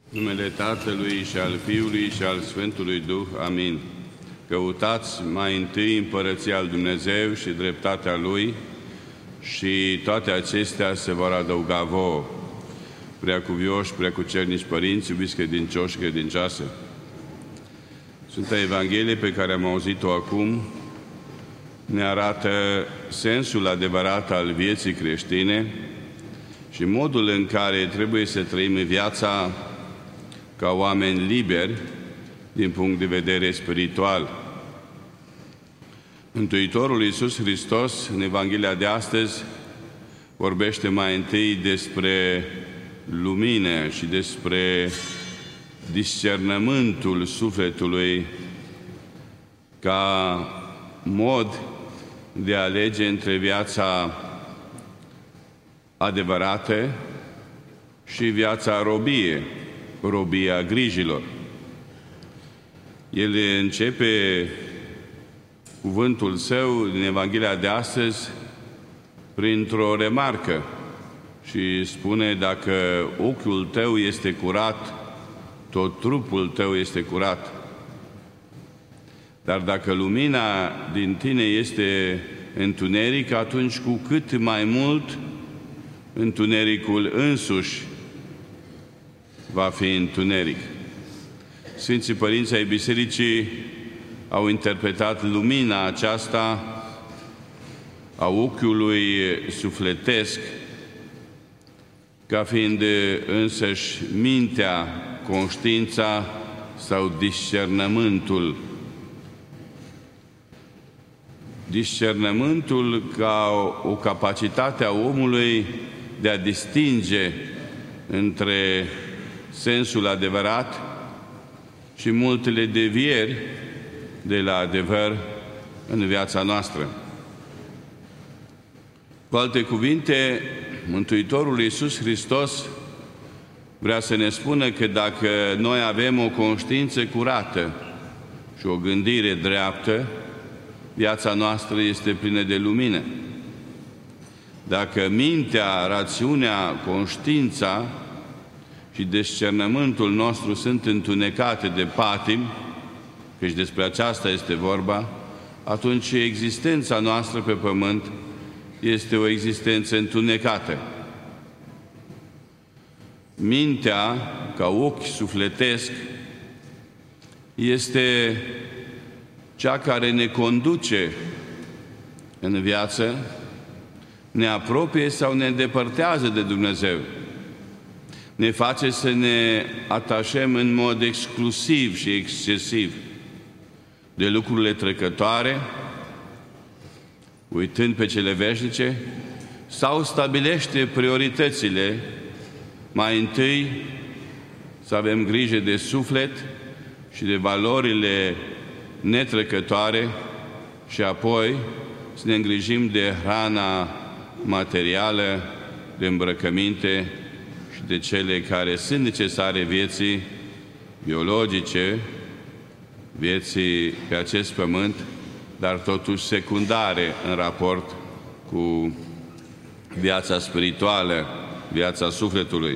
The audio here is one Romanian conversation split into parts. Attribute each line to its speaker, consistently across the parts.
Speaker 1: Numele Tatălui și al Fiului și al Sfântului Duh. Amin. Căutați mai întâi împărăția lui Dumnezeu și dreptatea Lui și toate acestea se vor adăuga vouă. Preacuvioși, preacucernici părinți, iubiți credincioși și credincioase, Sfânta Evanghelie pe care am auzit-o acum ne arată sensul adevărat al vieții creștine și modul în care trebuie să trăim viața ca oameni liberi din punct de vedere spiritual. Mântuitorul Iisus Hristos, în Evanghelia de astăzi, vorbește mai întâi despre lumină și despre discernământul sufletului ca mod de a alege între viața adevărată și viața robia grijilor. El începe cuvântul său din Evanghelia de astăzi printr-o remarcă și spune: dacă ochiul tău este curat, tot trupul tău este curat. Dar dacă lumina din tine este întuneric, atunci cu cât mai mult întunericul însuși va fi întuneric. Sfinții Părinți ai Bisericii au interpretat lumina aceasta a ochiului sufletesc ca fiind însăși mintea, conștiința sau discernământul. Discernământul ca o capacitate a omului de a distinge între sensul adevărat și multele devieri de la adevăr în viața noastră. Cu alte cuvinte, Mântuitorul Iisus Hristos vrea să ne spună că dacă noi avem o conștiință curată și o gândire dreaptă, viața noastră este plină de lumină. Dacă mintea, rațiunea, conștiința și discernământul nostru sunt întunecate de patim, căci despre aceasta este vorba, atunci existența noastră pe pământ este o existență întunecată. Mintea, ca ochi sufletesc, este cea care ne conduce în viață, ne apropie sau ne îndepărtează de Dumnezeu. Ne face să ne atașăm în mod exclusiv și excesiv de lucrurile trecătoare, uitând pe cele veșnice, sau stabilește prioritățile. Mai întâi să avem grijă de suflet și de valorile netrecătoare și apoi să ne îngrijim de hrana materială, de îmbrăcăminte și de cele care sunt necesare vieții biologice, vieții pe acest pământ, dar totuși secundare în raport cu viața spirituală, viața sufletului.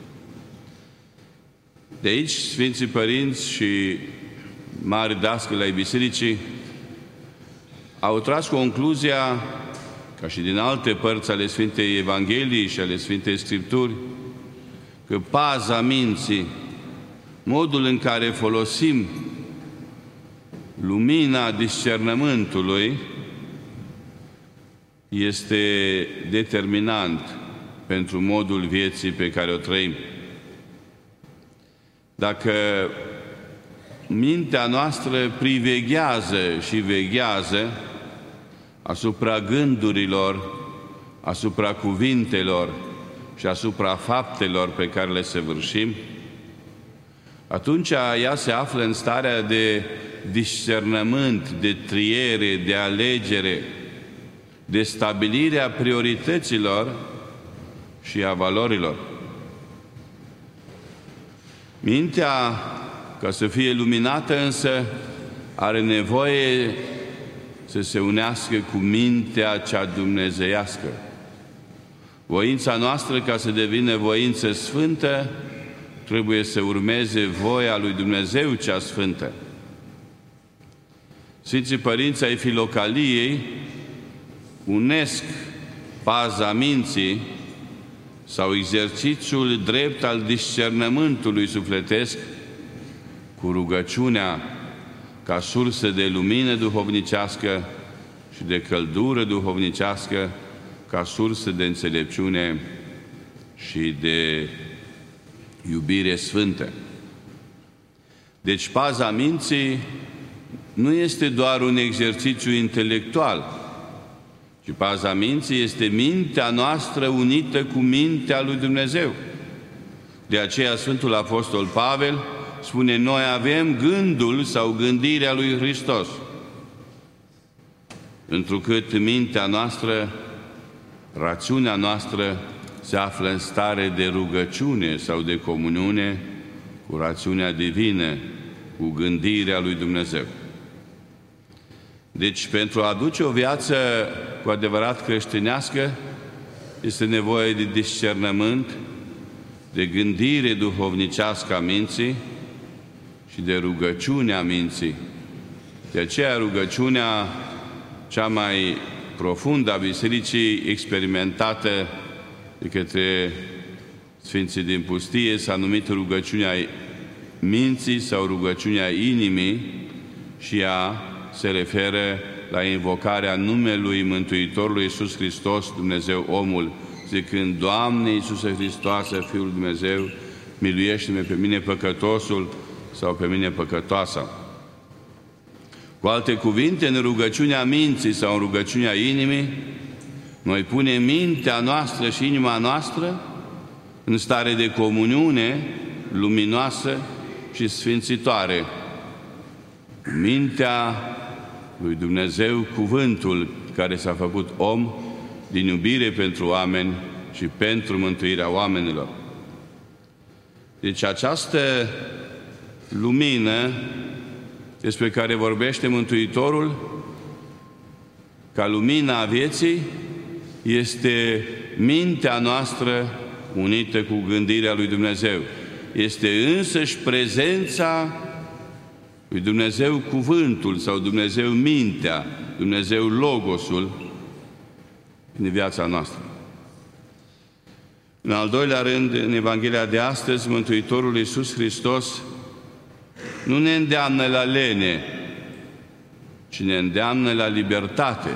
Speaker 1: De aici, Sfinții Părinți și mari dascăli ai Bisericii au tras concluzia, ca și din alte părți ale Sfintei Evangheliei și ale Sfintei Scripturi, că paza minții, modul în care folosim lumina discernământului, este determinant pentru modul vieții pe care o trăim. Dacă mintea noastră priveghează și veghează asupra gândurilor, asupra cuvintelor și asupra faptelor pe care le săvârșim, atunci ea se află în starea de discernământ, de triere, de alegere, de stabilirea priorităților și a valorilor. Mintea, ca să fie luminată însă, are nevoie să se unească cu mintea cea dumnezeiască. Voința noastră, ca să devină voință sfântă, trebuie să urmeze voia lui Dumnezeu cea sfântă. Sfinții Părinți ai Filocaliei unesc paza minții sau exercițiul drept al discernământului sufletesc cu rugăciunea ca sursă de lumină duhovnicească și de căldură duhovnicească ca sursă de înțelepciune și de iubire sfântă. Deci paza minții nu este doar un exercițiu intelectual, ci paza minții este mintea noastră unită cu mintea lui Dumnezeu. De aceea Sfântul Apostol Pavel spune: noi avem gândul sau gândirea lui Hristos. Întrucât mintea noastră, rațiunea noastră se află în stare de rugăciune sau de comuniune cu rațiunea divină, cu gândirea lui Dumnezeu. Deci, pentru a aduce o viață cu adevărat creștinească, este nevoie de discernământ, de gândire duhovnicească a minții și de rugăciunea minții. De aceea rugăciunea cea mai profundă a Bisericii, experimentată de către Sfinții din Pustie, s-a numit rugăciunea minții sau rugăciunea inimii și ea se referă la invocarea numelui Mântuitorului Iisus Hristos, Dumnezeu omul, zicând: Doamne Iisuse Hristoase, Fiul lui Dumnezeu, miluiește-mă pe mine păcătosul sau pe mine păcătoasa. Cu alte cuvinte, în rugăciunea minții sau în rugăciunea inimii, noi punem mintea noastră și inima noastră în stare de comuniune luminoasă și sfințitoare. Mintea lui Dumnezeu, cuvântul care s-a făcut om din iubire pentru oameni și pentru mântuirea oamenilor. Deci această lumină despre care vorbește Mântuitorul, ca lumina vieții, este mintea noastră unită cu gândirea lui Dumnezeu. Este însăși prezența lui Dumnezeu cuvântul sau Dumnezeu mintea, Dumnezeu logosul în viața noastră. În al doilea rând, în Evanghelia de astăzi, Mântuitorul Iisus Hristos nu ne îndeamnă la lene, ci ne îndeamnă la libertate.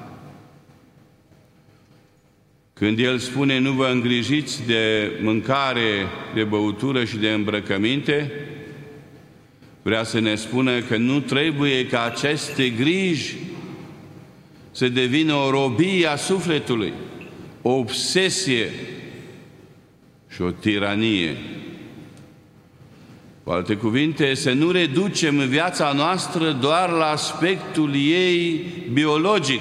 Speaker 1: Când El spune: nu vă îngrijiți de mâncare, de băutură și de îmbrăcăminte, vrea să ne spună că nu trebuie ca aceste griji să devină o robie a sufletului, o obsesie și o tiranie. Cu alte cuvinte, să nu reducem viața noastră doar la aspectul ei biologic,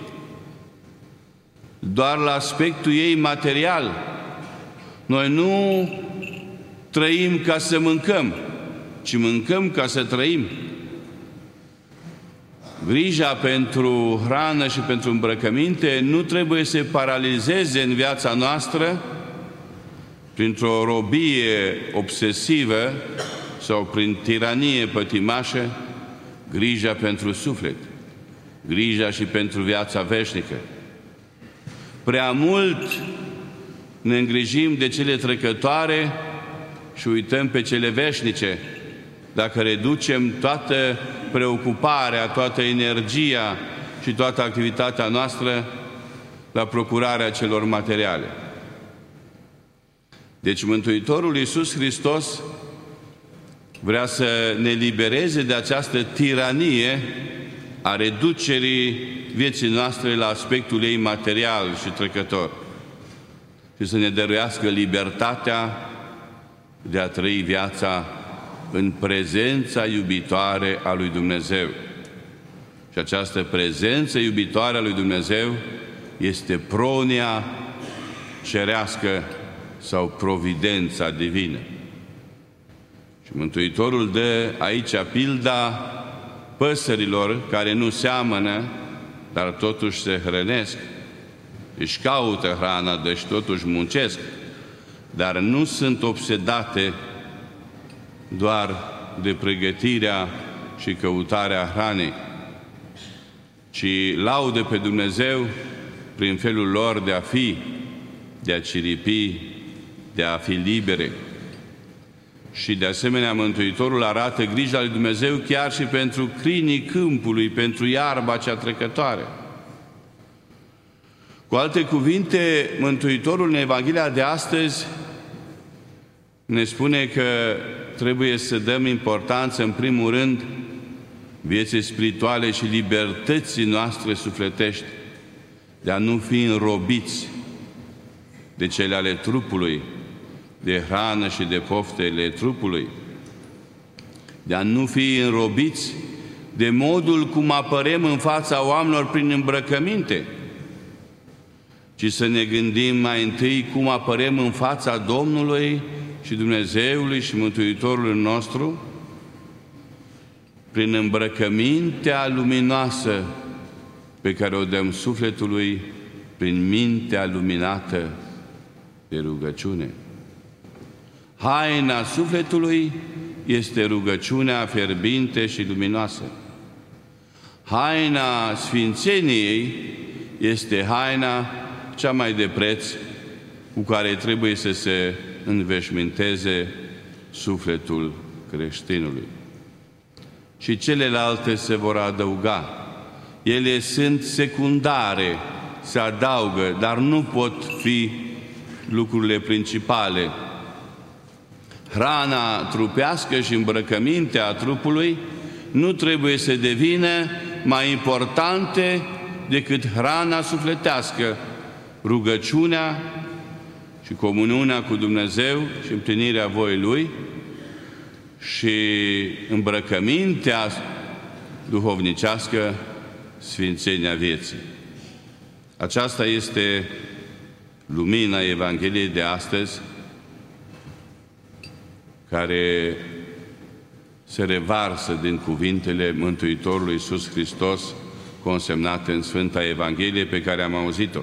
Speaker 1: doar la aspectul ei material. Noi nu trăim ca să mâncăm, ci mâncăm ca să trăim. Grija pentru hrană și pentru îmbrăcăminte nu trebuie să paralizeze în viața noastră printr-o robie obsesivă sau prin tiranie pătimașă, grija pentru suflet, grija și pentru viața veșnică. Prea mult ne îngrijim de cele trecătoare și uităm pe cele veșnice, dacă reducem toată preocuparea, toată energia și toată activitatea noastră la procurarea celor materiale. Deci Mântuitorul Iisus Hristos vrea să ne libereze de această tiranie a reducerii vieții noastre la aspectul ei material și trecător și să ne dăruiască libertatea de a trăi viața în prezența iubitoare a lui Dumnezeu. Și această prezență iubitoare a lui Dumnezeu este pronia cerească sau providența divină. Și Mântuitorul dă aici pilda păsărilor care nu seamănă, dar totuși se hrănesc. Își caută hrana, deci totuși muncesc, dar nu sunt obsedate doar de pregătirea și căutarea hranei, ci laudă pe Dumnezeu prin felul lor de a fi, de a ciripi, de a fi libere. Și de asemenea Mântuitorul arată grija lui Dumnezeu chiar și pentru crinii câmpului, pentru iarba cea trecătoare. Cu alte cuvinte, Mântuitorul în Evanghelia de astăzi ne spune că trebuie să dăm importanță în primul rând vieții spirituale și libertății noastre sufletești, de a nu fi înrobiți de cele ale trupului, de hrană și de poftele trupului, de a nu fi înrobiți de modul cum apărem în fața oamenilor prin îmbrăcăminte, ci să ne gândim mai întâi cum apărem în fața Domnului și Dumnezeului și Mântuitorului nostru prin îmbrăcămintea luminoasă pe care o dăm sufletului prin mintea luminată de rugăciune. Haina sufletului este rugăciunea fierbinte și luminoasă. Haina sfințeniei este haina cea mai de preț cu care trebuie să se înveșminteze sufletul creștinului. Și celelalte se vor adăuga. Ele sunt secundare, se adaugă, dar nu pot fi lucrurile principale. Hrana trupească și îmbrăcămintea trupului nu trebuie să devină mai importante decât hrana sufletească, rugăciunea și comuniunea cu Dumnezeu și împlinirea voii Lui și îmbrăcămintea duhovnicească, sfințenia vieții. Aceasta este lumina Evangheliei de astăzi, care se revarsă din cuvintele Mântuitorului Iisus Hristos, consemnate în Sfânta Evanghelie pe care am auzit-o.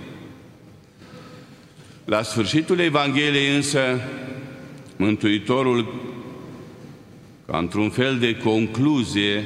Speaker 1: La sfârșitul Evangheliei însă, Mântuitorul, ca într-un fel de concluzie,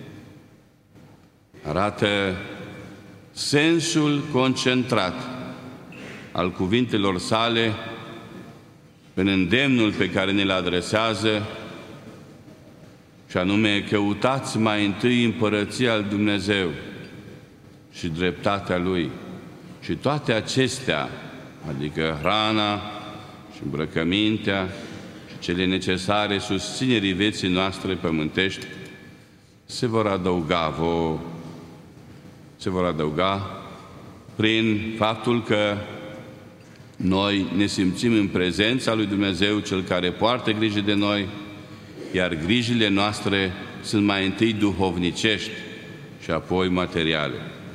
Speaker 1: arată sensul concentrat al cuvintelor sale în îndemnul pe care ne-l adresează, și anume: căutați mai întâi împărăția lui Dumnezeu și dreptatea Lui, și toate acestea, adică hrana și îmbrăcămintea și cele necesare susținerii vieții noastre pământești, se vor adăuga prin faptul că noi ne simțim în prezența lui Dumnezeu, Cel care poartă grijă de noi, iar grijile noastre sunt mai întâi duhovnicești și apoi materiale.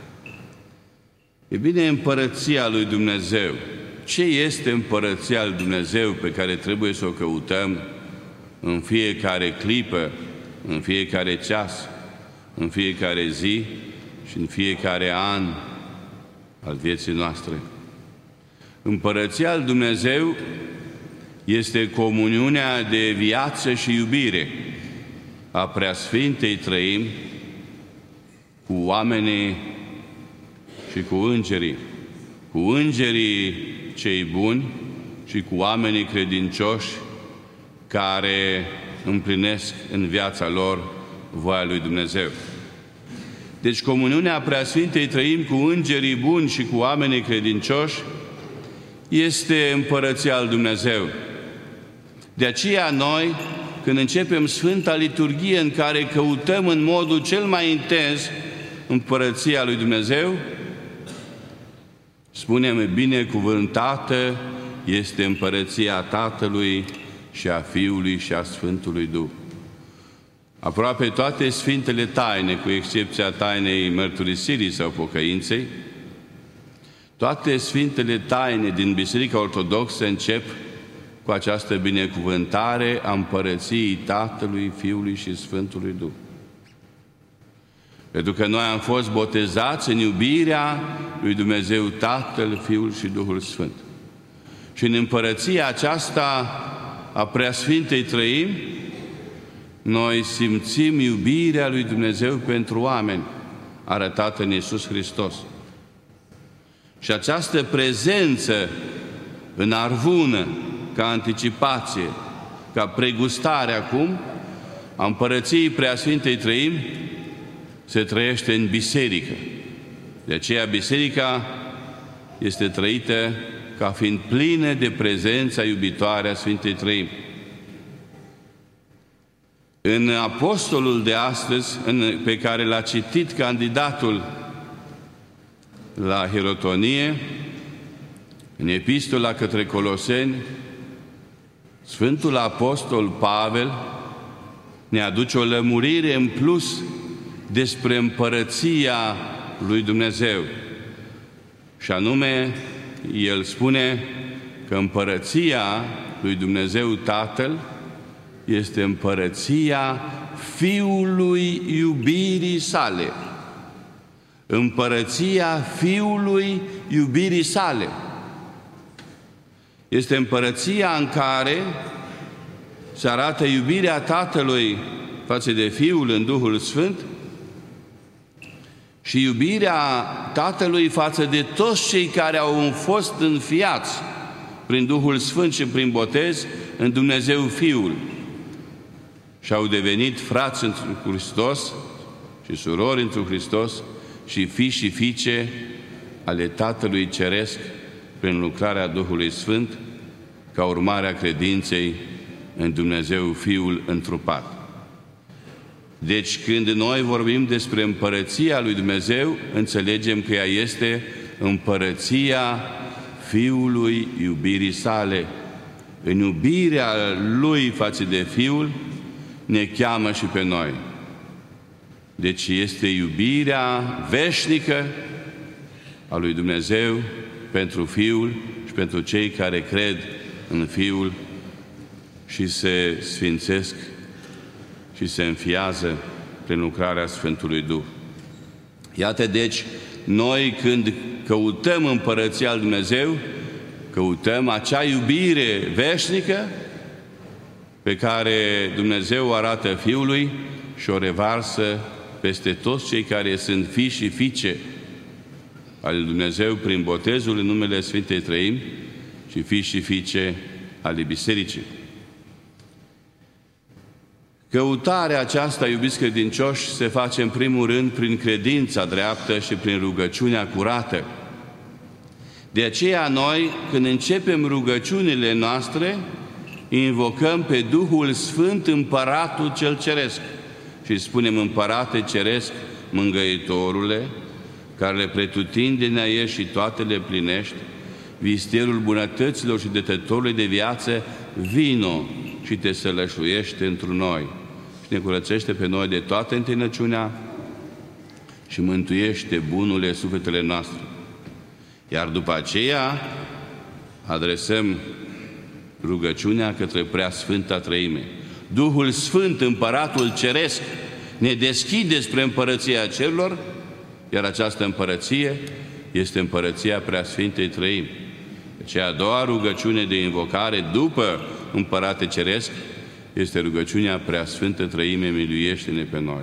Speaker 1: E bine, împărăția lui Dumnezeu. Ce este împărăția lui Dumnezeu pe care trebuie să o căutăm în fiecare clipă, în fiecare ceas, în fiecare zi și în fiecare an al vieții noastre? Împărăția lui Dumnezeu este comuniunea de viață și iubire a Preasfintei Trăimi cu oamenii și cu îngerii cei buni și cu oamenii credincioși care împlinesc în viața lor voia lui Dumnezeu. Deci comuniunea Preasfintei Trăimi cu îngerii buni și cu oamenii credincioși este împărăția lui Dumnezeu. De aceea noi, când începem Sfânta Liturghie în care căutăm în modul cel mai intens împărăția lui Dumnezeu, spunem: binecuvântată este împărăția Tatălui și a Fiului și a Sfântului Duh. Aproape toate Sfintele Taine, cu excepția tainei mărturisirii sau pocăinței, toate Sfintele Taine din Biserica Ortodoxă încep cu această binecuvântare a împărăției Tatălui, Fiului și Sfântului Duh. Pentru că noi am fost botezați în iubirea lui Dumnezeu Tatăl, Fiul și Duhul Sfânt. Și în împărăția aceasta a Preasfintei Trăimi noi simțim iubirea lui Dumnezeu pentru oameni, arătată în Iisus Hristos. Și această prezență în arvună, ca anticipație, ca pregustare acum, a Împărăției Preasfintei Trăimi, se trăiește în biserică. De aceea biserica este trăită ca fiind plină de prezența iubitoare a Sfintei Trăimi. În apostolul de astăzi, pe care l-a citit candidatul la Hirotonie, în epistola către Coloseni, Sfântul Apostol Pavel ne aduce o lămurire în plus despre împărăția lui Dumnezeu. Și anume, el spune că împărăția lui Dumnezeu Tatăl este împărăția Fiului iubirii sale. Împărăția Fiului iubirii sale. Este împărăția în care se arată iubirea Tatălui față de Fiul în Duhul Sfânt și iubirea Tatălui față de toți cei care au fost înfiați prin Duhul Sfânt și prin botez în Dumnezeu Fiul și au devenit frați într Hristos și surori într Hristos și fii și fiice ale Tatălui Ceresc prin lucrarea Duhului Sfânt, ca urmare a credinței în Dumnezeu Fiul întrupat. Deci când noi vorbim despre împărăția lui Dumnezeu, înțelegem că ea este împărăția Fiului iubirii sale. În iubirea Lui față de Fiul ne cheamă și pe noi. Deci este iubirea veșnică a lui Dumnezeu pentru Fiul și pentru cei care cred în Fiul și se sfințesc și se înfiază prin lucrarea Sfântului Duh. Iată deci, noi când căutăm împărăția lui Dumnezeu, căutăm acea iubire veșnică pe care Dumnezeu o arată Fiului și o revarsă peste toți cei care sunt fii și fiice ale lui Dumnezeu prin botezul în numele Sfintei Trăimi și fii și fiice ale Bisericii. Căutarea aceasta, iubiți credincioși, se face în primul rând prin credința dreaptă și prin rugăciunea curată. De aceea noi, când începem rugăciunile noastre, invocăm pe Duhul Sfânt, Împăratul cel Ceresc, și spunem: Împărate Ceresc, Mângăitorule, care le pretutindenea ești și toate le plinești, vistierul bunătăților și dătătorului de viață, vino și te sălășluiește întru noi și ne curățește pe noi de toată întinăciunea și mântuiește bunurile sufletele noastre. Iar după aceea adresăm rugăciunea către Preasfânta Trăime. Duhul Sfânt, Împăratul Ceresc, ne deschide spre împărăția cerurilor, iar această împărăție este împărăția Preasfintei Trăimi. Deci a doua rugăciune de invocare după Împărate Ceresc este rugăciunea Preasfântă Trăime, miluiește-ne pe noi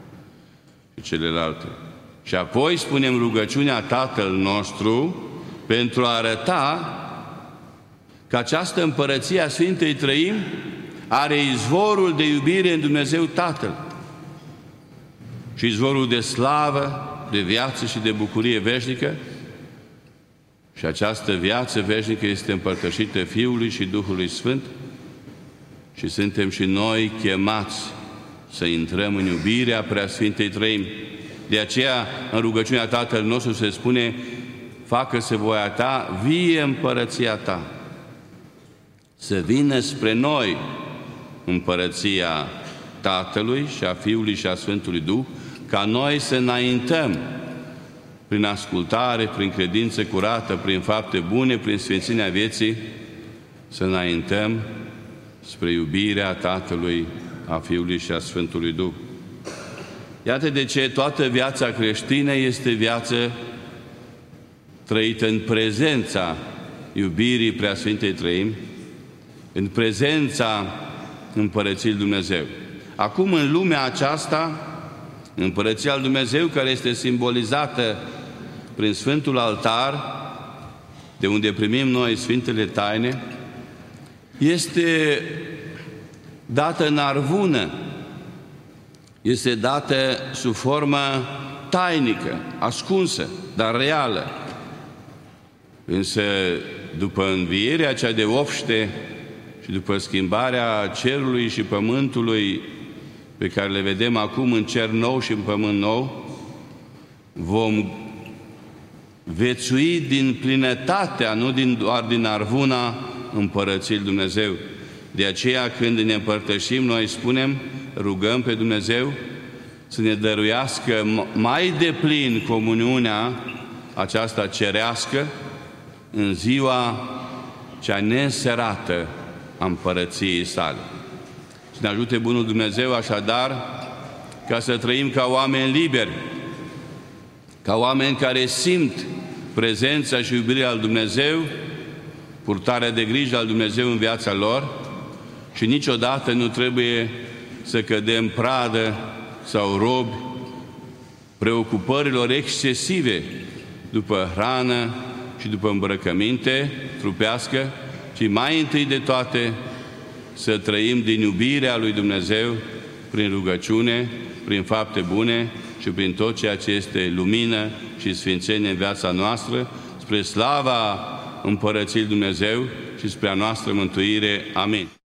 Speaker 1: și celelalte. Și apoi spunem rugăciunea Tatăl nostru pentru a arăta că această împărăție a Sfintei Trăimi are izvorul de iubire în Dumnezeu Tatăl și izvorul de slavă, de viață și de bucurie veșnică, și această viață veșnică este împărtășită Fiului și Duhului Sfânt și suntem și noi chemați să intrăm în iubirea Preasfintei Trăimi. De aceea, în rugăciunea Tatăl nostru se spune: facă-se voia ta, vie împărăția ta. Să vină spre noi împărăția Tatălui și a Fiului și a Sfântului Duh, ca noi să înaintăm prin ascultare, prin credință curată, prin fapte bune, prin sfințenia vieții, să înaintăm spre iubirea Tatălui, a Fiului și a Sfântului Duh. Iată de ce toată viața creștină este viață trăită în prezența iubirii Preasfintei Trăimi, în prezența Împărăției Dumnezeu. Acum, în lumea aceasta, Împărăția lui Dumnezeu, care este simbolizată prin Sfântul Altar, de unde primim noi Sfintele Taine, este dată în arvună, este dată sub formă tainică, ascunsă, dar reală. Însă, după învierea cea de obște și după schimbarea cerului și pământului pe care le vedem acum în cer nou și în pământ nou, vom vețui din plinătatea, nu doar din arvuna Împărăției lui Dumnezeu. De aceea, când ne împărtășim, noi spunem, rugăm pe Dumnezeu să ne dăruiască mai deplin comuniunea aceasta cerească în ziua cea neînserată a Împărăției sale. Să ne ajute Bunul Dumnezeu așadar ca să trăim ca oameni liberi, ca oameni care simt prezența și iubirea lui Dumnezeu, purtarea de grijă al Dumnezeu în viața lor și niciodată nu trebuie să cădem pradă sau robi preocupărilor excesive după hrană și după îmbrăcăminte trupească, ci mai întâi de toate să trăim din iubirea lui Dumnezeu prin rugăciune, prin fapte bune și prin tot ceea ce este lumină și sfințenie în viața noastră, spre slava Împărăției lui Dumnezeu și spre a noastră mântuire. Amin.